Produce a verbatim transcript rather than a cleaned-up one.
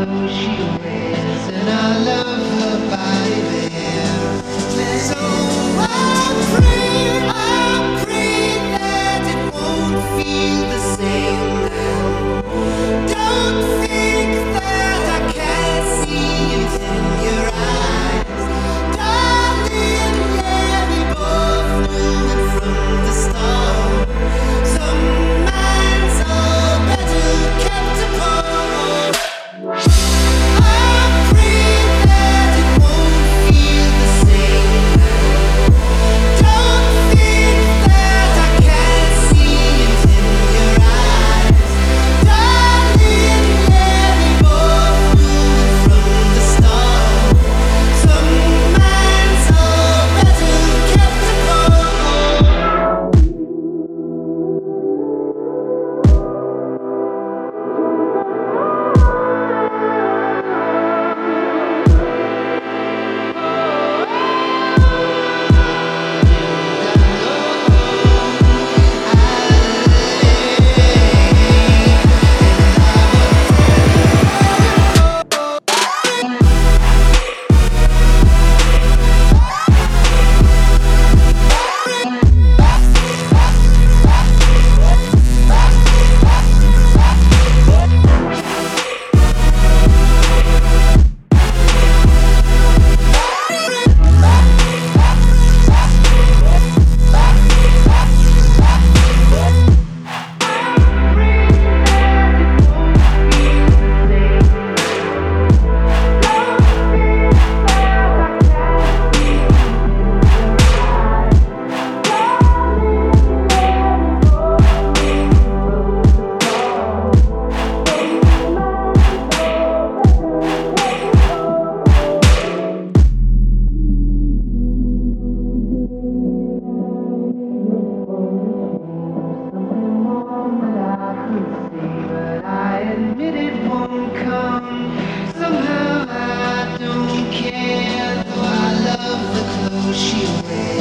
she wears, and I love her body there. So I pray, I pray that it won't feel the same now. Don't think that I can't see it in your eyes, darling. Yeah, we both knew it from the start. Some minds are better kept apart. I pray that it won't feel the same now. Don't think that I can't see it in your eyes, darling. Yeah, we both knew it from the start. Some minds are better kept apart. But I admit it won't come. Somehow I don't care, though I love the clothes she wears.